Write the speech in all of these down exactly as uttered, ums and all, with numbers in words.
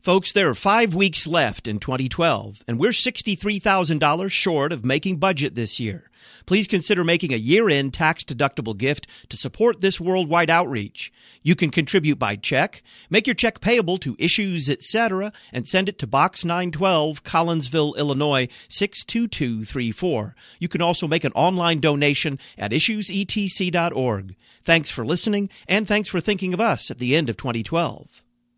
Folks, there are five weeks left in twenty twelve, and we're sixty-three thousand dollars short of making budget this year. Please consider making a year-end tax-deductible gift to support this worldwide outreach. You can contribute by check, make your check payable to Issues, et cetera, and send it to Box nine twelve, Collinsville, Illinois, six two two three four. You can also make an online donation at issues e t c dot org. Thanks for listening, and thanks for thinking of us at the end of twenty twelve.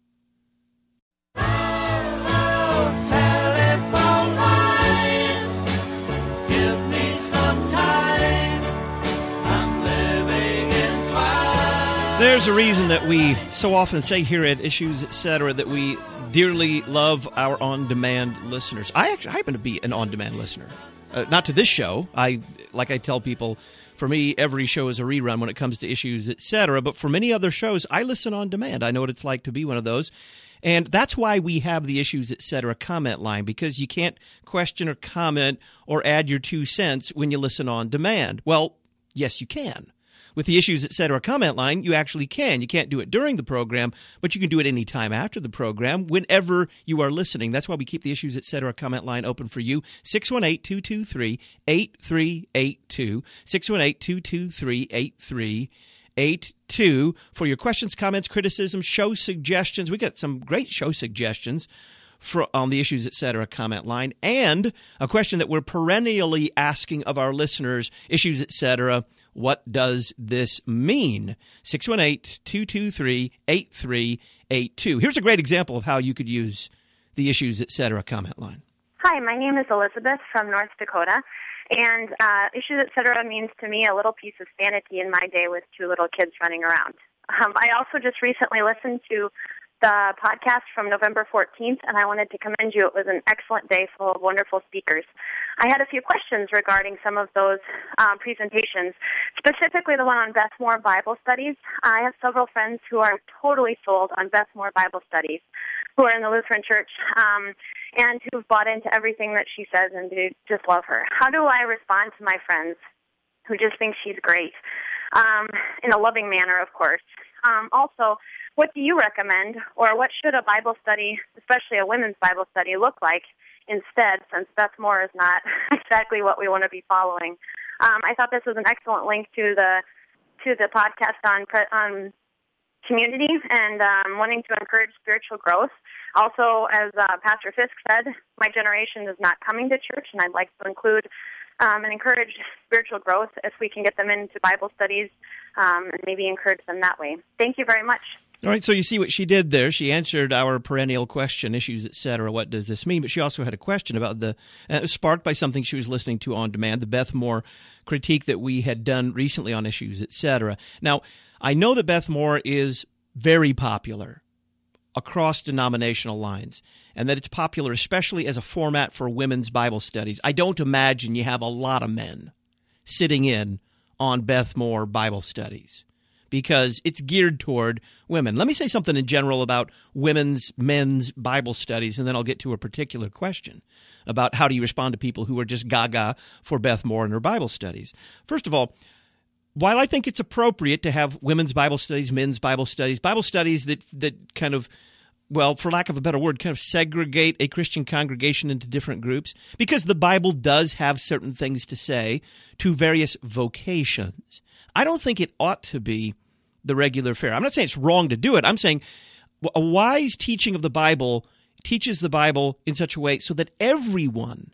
There's a reason that we so often say here at Issues, et cetera, that we dearly love our on-demand listeners. I actually happen to be an on-demand listener. Uh, not to this show. I, like I tell people, for me, every show is a rerun when it comes to Issues, et cetera. But for many other shows, I listen on demand. I know what it's like to be one of those. And that's why we have the Issues, et cetera comment line, because you can't question or comment or add your two cents when you listen on demand. Well, yes, you can. With the Issues, et cetera comment line, you actually can. You can't do it during the program, but you can do it any time after the program, whenever you are listening. That's why we keep the Issues, et cetera comment line open for you. six one eight, two two three, eight three eight two. six one eight, two two three, eight three eight two for your questions, comments, criticisms, show suggestions. We got some great show suggestions for, on the Issues, et cetera comment line, and a question that we're perennially asking of our listeners, Issues, et cetera, what does this mean? six one eight, two two three, eight three eight two. Here's a great example of how you could use the Issues, et cetera comment line. Hi, my name is Elizabeth from North Dakota, and uh, Issues, et cetera means to me a little piece of sanity in my day with two little kids running around. Um, I also just recently listened to the podcast from November fourteenth, and I wanted to commend you. It was an excellent day full of wonderful speakers. I had a few questions regarding some of those um, presentations, specifically the one on Beth Moore Bible Studies. I have several friends who are totally sold on Beth Moore Bible Studies, who are in the Lutheran Church, um, and who've bought into everything that she says and do just love her. How do I respond to my friends who just think she's great? Um, in a loving manner, of course. Um, also, what do you recommend, or what should a Bible study, especially a women's Bible study, look like instead, since Beth Moore is not exactly what we want to be following? Um, I thought this was an excellent link to the to the podcast on on community and um, wanting to encourage spiritual growth. Also, as uh, Pastor Fisk said, my generation is not coming to church, and I'd like to include um, and encourage spiritual growth if we can get them into Bible studies um, and maybe encourage them that way. Thank you very much. All right, so you see what she did there. She answered our perennial question, Issues, et cetera, what does this mean? But she also had a question about the, and it was sparked by something she was listening to on demand, the Beth Moore critique that we had done recently on Issues, et cetera. Now, I know that Beth Moore is very popular across denominational lines, and that it's popular especially as a format for women's Bible studies. I don't imagine you have a lot of men sitting in on Beth Moore Bible studies, because it's geared toward women. Let me say something in general about women's, men's Bible studies, and then I'll get to a particular question about how do you respond to people who are just gaga for Beth Moore and her Bible studies. First of all, while I think it's appropriate to have women's Bible studies, men's Bible studies, Bible studies that that kind of, well, for lack of a better word, kind of segregate a Christian congregation into different groups, because the Bible does have certain things to say to various vocations, I don't think it ought to be the regular fare. I'm not saying it's wrong to do it. I'm saying a wise teaching of the Bible teaches the Bible in such a way so that everyone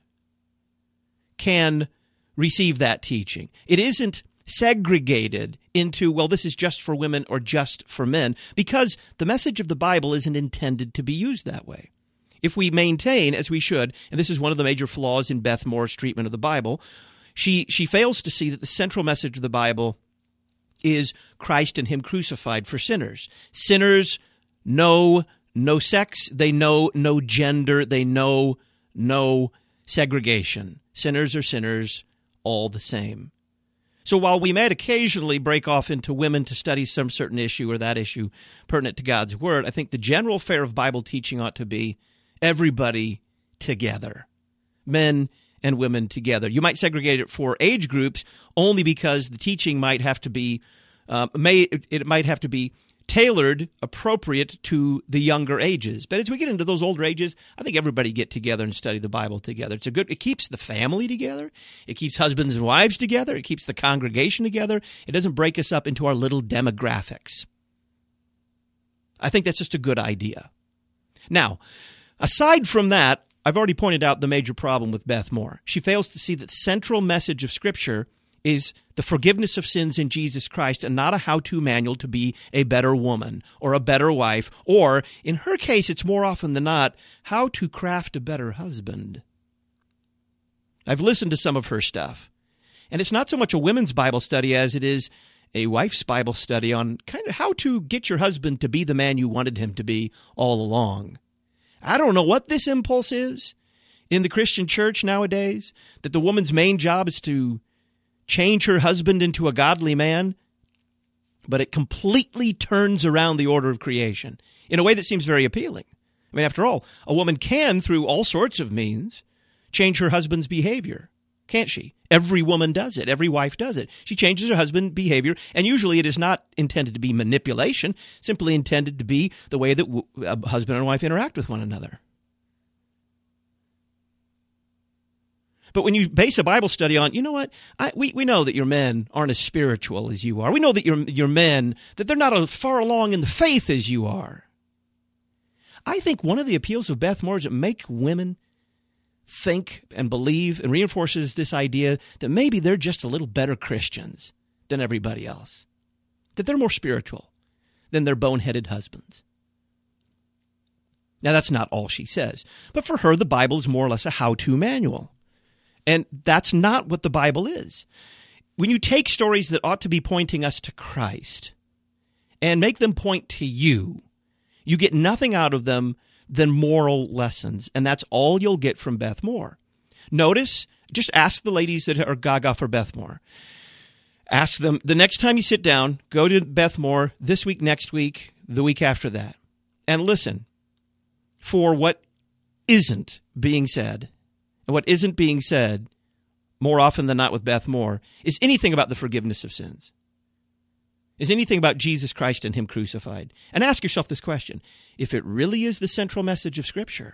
can receive that teaching. It isn't segregated into, well, this is just for women or just for men, because the message of the Bible isn't intended to be used that way. If we maintain, as we should, and this is one of the major flaws in Beth Moore's treatment of the Bible, she she fails to see that the central message of the Bible is Christ and Him crucified for sinners. Sinners know no sex, they know no gender, they know no segregation. Sinners are sinners all the same. So while we might occasionally break off into women to study some certain issue or that issue pertinent to God's Word, I think the general fare of Bible teaching ought to be everybody together, men and women together. You might segregate it for age groups only because the teaching might have to be, uh, may it might have to be tailored, appropriate to the younger ages. But as we get into those older ages, I think everybody get together and study the Bible together. It's a good. It keeps the family together. It keeps husbands and wives together. It keeps the congregation together. It doesn't break us up into our little demographics. I think that's just a good idea. Now, aside from that, I've already pointed out the major problem with Beth Moore. She fails to see that the central message of Scripture is the forgiveness of sins in Jesus Christ and not a how-to manual to be a better woman or a better wife, or, in her case, it's more often than not, how to craft a better husband. I've listened to some of her stuff, and it's not so much a women's Bible study as it is a wife's Bible study on kind of how to get your husband to be the man you wanted him to be all along. I don't know what this impulse is in the Christian church nowadays, that the woman's main job is to change her husband into a godly man, but it completely turns around the order of creation in a way that seems very appealing. I mean, after all, a woman can, through all sorts of means, change her husband's behavior, can't she? Every woman does it. Every wife does it. She changes her husband's behavior, and usually it is not intended to be manipulation, simply intended to be the way that w- a husband and wife interact with one another. But when you base a Bible study on, you know what, I, we, we know that your men aren't as spiritual as you are. We know that your, your men, that they're not as far along in the faith as you are. I think one of the appeals of Beth Moore is to make women think and believe and reinforces this idea that maybe they're just a little better Christians than everybody else, that they're more spiritual than their boneheaded husbands. Now, that's not all she says, but for her, the Bible is more or less a how-to manual. And that's not what the Bible is. When you take stories that ought to be pointing us to Christ and make them point to you, you get nothing out of them than moral lessons, and that's all you'll get from Beth Moore. Notice, just ask the ladies that are gaga for Beth Moore. Ask them, the next time you sit down, go to Beth Moore this week, next week, the week after that, and listen for what isn't being said. And what isn't being said, more often than not with Beth Moore, is anything about the forgiveness of sins. Is anything about Jesus Christ and Him crucified. And ask yourself this question. If it really is the central message of Scripture,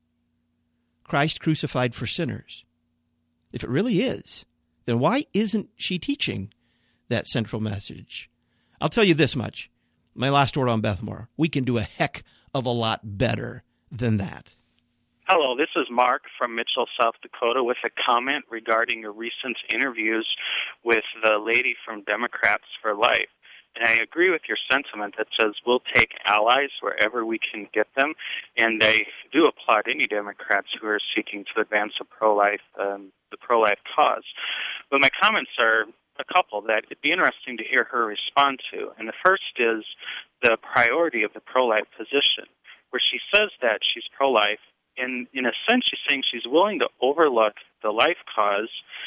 Christ crucified for sinners, if it really is, then why isn't she teaching that central message? I'll tell you this much. My last word on Beth Moore. We can do a heck of a lot better than that. Hello, this is Mark from Mitchell, South Dakota, with a comment regarding your recent interviews with the lady from Democrats for Life. And I agree with your sentiment that says we'll take allies wherever we can get them. And I do applaud any Democrats who are seeking to advance a pro-life, um, the pro-life cause. But my comments are a couple that it'd be interesting to hear her respond to. And the first is the priority of the pro-life position, where she says that she's pro-life. In, in a sense, she's saying she's willing to overlook the life cause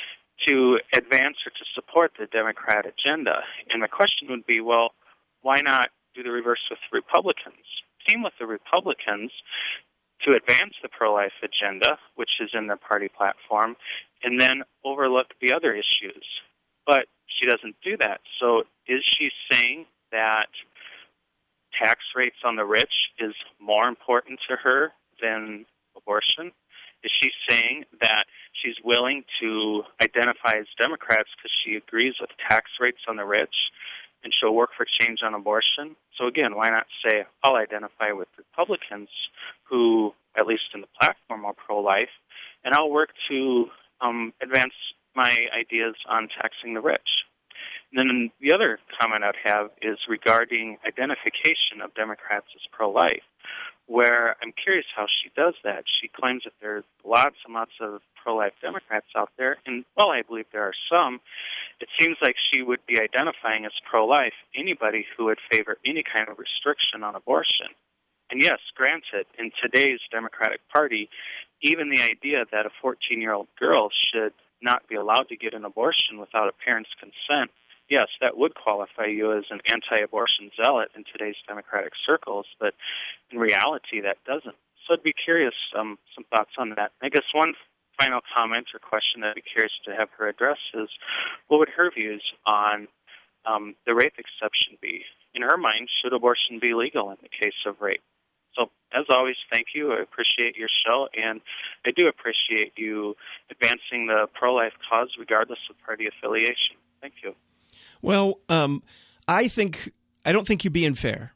to advance or to support the Democrat agenda. And the question would be, well, why not do the reverse with Republicans? Team with the Republicans to advance the pro-life agenda, which is in their party platform, and then overlook the other issues. But she doesn't do that. So is she saying that tax rates on the rich is more important to her than abortion? Is she saying that she's willing to identify as Democrats because she agrees with tax rates on the rich and she'll work for change on abortion? So again, why not say, I'll identify with Republicans who, at least in the platform, are pro-life, and I'll work to um, advance my ideas on taxing the rich. And then the other comment I'd have is regarding identification of Democrats as pro-life, where I'm curious how she does that. She claims that there's lots and lots of pro-life Democrats out there, and while I believe there are some, it seems like she would be identifying as pro-life anybody who would favor any kind of restriction on abortion. And yes, granted, in today's Democratic Party, even the idea that a fourteen-year-old girl should not be allowed to get an abortion without a parent's consent, yes, that would qualify you as an anti-abortion zealot in today's Democratic circles, but in reality that doesn't. So I'd be curious, um, some thoughts on that. I guess one final comment or question that I'd be curious to have her address is, what would her views on um, the rape exception be in her mind, should abortion be legal in the case of rape? So, as always, thank you. I appreciate your show, and I do appreciate you advancing the pro-life cause regardless of party affiliation. Thank you. Well, um, I think I don't think you're being fair.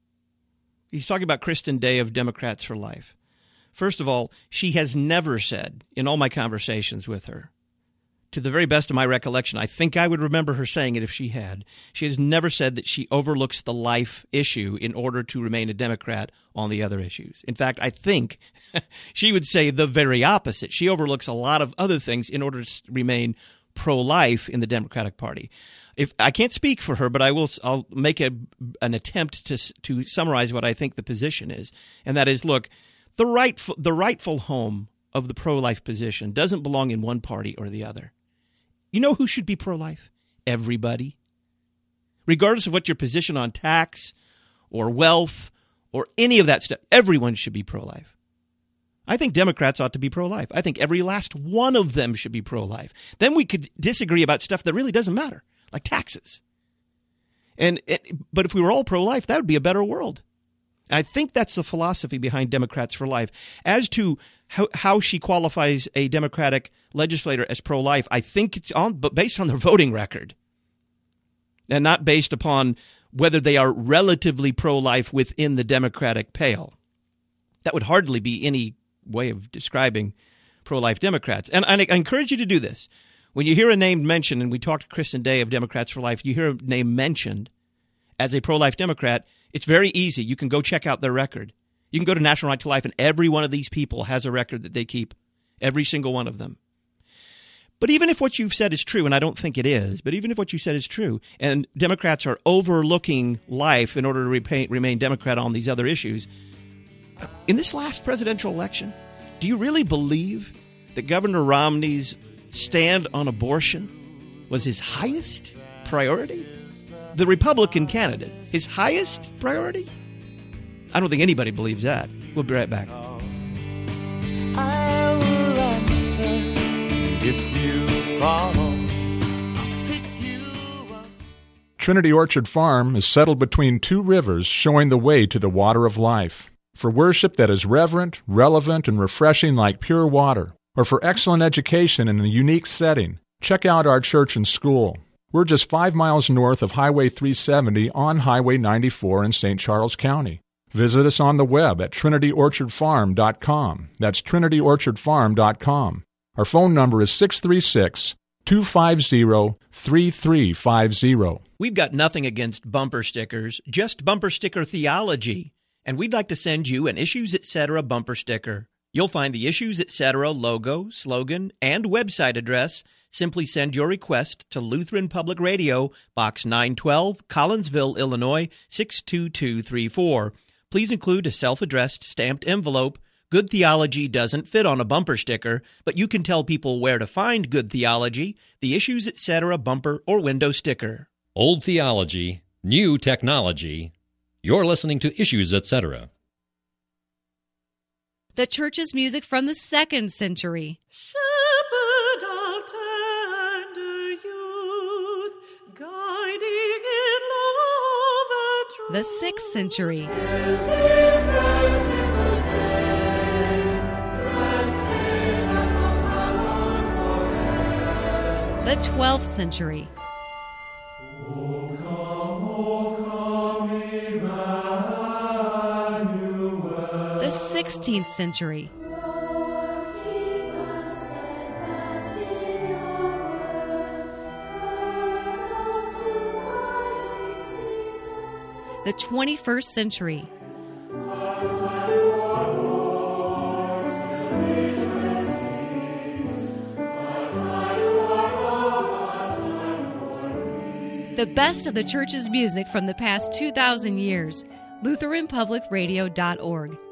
He's talking about Kristen Day of Democrats for Life. First of all, she has never said, in all my conversations with her, to the very best of my recollection, I think I would remember her saying it if she had, she has never said that she overlooks the life issue in order to remain a Democrat on the other issues. In fact, I think she would say the very opposite. She overlooks a lot of other things in order to remain pro-life in the Democratic Party. If I can't speak for her, but I will. I'll make a, an attempt to to summarize what I think the position is, and that is: look, the rightful the rightful home of the pro-life position doesn't belong in one party or the other. You know who should be pro-life? Everybody, regardless of what your position on tax or wealth or any of that stuff. Everyone should be pro-life. I think Democrats ought to be pro-life. I think every last one of them should be pro-life. Then we could disagree about stuff that really doesn't matter, like taxes. And it, but if we were all pro-life, that would be a better world. I think that's the philosophy behind Democrats for Life. As to how, how she qualifies a Democratic legislator as pro-life, I think it's on, but based on their voting record, and not based upon whether they are relatively pro-life within the Democratic pale. That would hardly be any way of describing pro-life Democrats. And I encourage you to do this. When you hear a name mentioned, and we talked to Kristen Day of Democrats for Life, you hear a name mentioned as a pro-life Democrat, it's very easy. You can go check out their record. You can go to National Right to Life, and every one of these people has a record that they keep, every single one of them. But even if what you've said is true, and I don't think it is, but even if what you said is true, and Democrats are overlooking life in order to repay, remain Democrat on these other issues, in this last presidential election, do you really believe that Governor Romney's stand on abortion was his highest priority? The Republican candidate, his highest priority? I don't think anybody believes that. We'll be right back. I will answer if you follow. I'll pick you up. Trinity Orchard Farm is settled between two rivers, showing the way to the water of life. For worship that is reverent, relevant, and refreshing like pure water, or for excellent education in a unique setting, check out our church and school. We're just five miles north of Highway three seventy on Highway ninety-four in Saint Charles County. Visit us on the web at trinity orchard farm dot com. That's trinity orchard farm dot com. Our phone number is six three six, two five zero, three three five zero. We've got nothing against bumper stickers, just bumper sticker theology. And we'd like to send you an Issues Etc. bumper sticker. You'll find the Issues Etc. logo, slogan, and website address. Simply send your request to Lutheran Public Radio, Box nine twelve, Collinsville, Illinois, six two two three four. Please include a self-addressed stamped envelope. Good theology doesn't fit on a bumper sticker, but you can tell people where to find good theology, the Issues Etc. bumper or window sticker. Old theology, new technology. You're listening to Issues Etc. The church's music from the second century. Shepherd of tender youth, guiding in love and truth. The sixth century. The twelfth century. The sixteenth century. The twenty-first century. The best of the church's music from the past two thousand years. Lutheran Public Radio dot org.